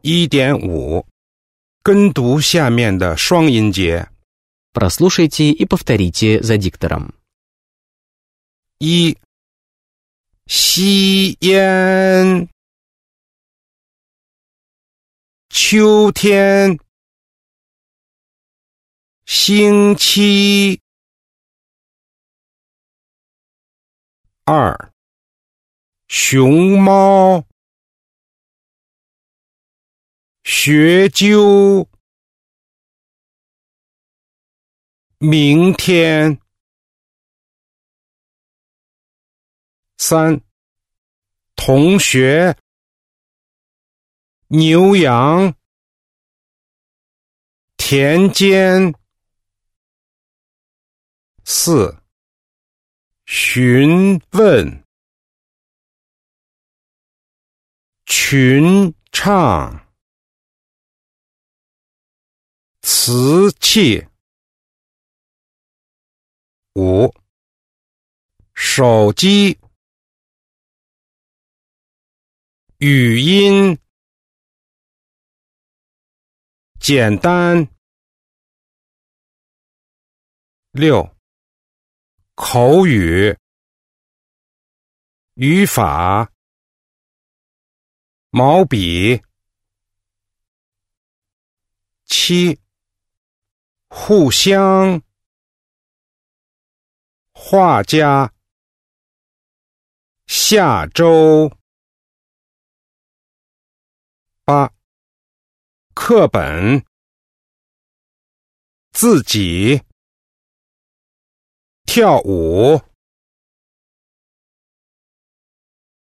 1.5 跟读下面的双音节。 Прослушайте и повторите за диктором. 1. 吸烟，秋天，星期。 2. 熊猫，学究，明天。 3. 同学，牛羊，田间。 4. 询问，群唱，瓷器。 5. 手机，语音，简单。 6. 口语，语法，毛笔。 7. 互相，画家，下周。 8. 课本，自己，跳舞。